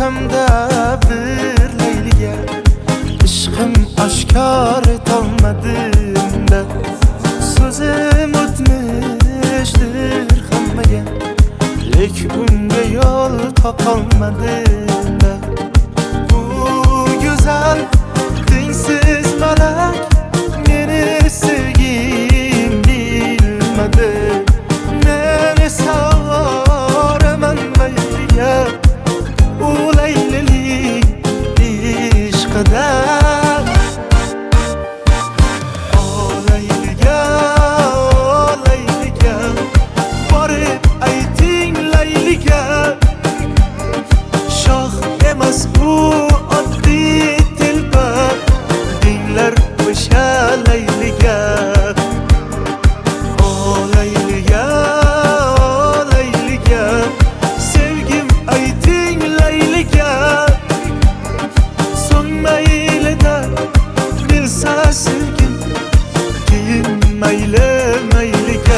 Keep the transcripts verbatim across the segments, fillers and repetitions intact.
ortamda bir Leyliga ishqim oshkor etolmadim-da. So'zim o'tmishdir hammaga, lek unga yo'l topolmadim-da. Bu go'zal tengsiz malak meni sevgim bilmadi. Meni soraman Leyliga, u Leylilik ishqida. O Leyliga, o Leyliga, borib ayting Leyliga, shoh emas u oddiy telba, dinglar o'sha Leyliga. O Leyliga, o Leyliga, sevgim ayting Leyliga, so'ng maylida bilsa sevgim, keyin mayli mayliga.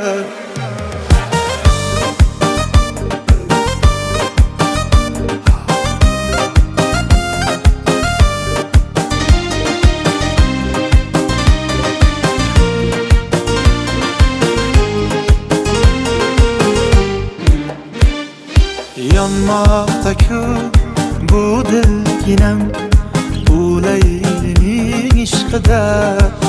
Yonmoqda-ku bu dilginam, u Leylining ishqida.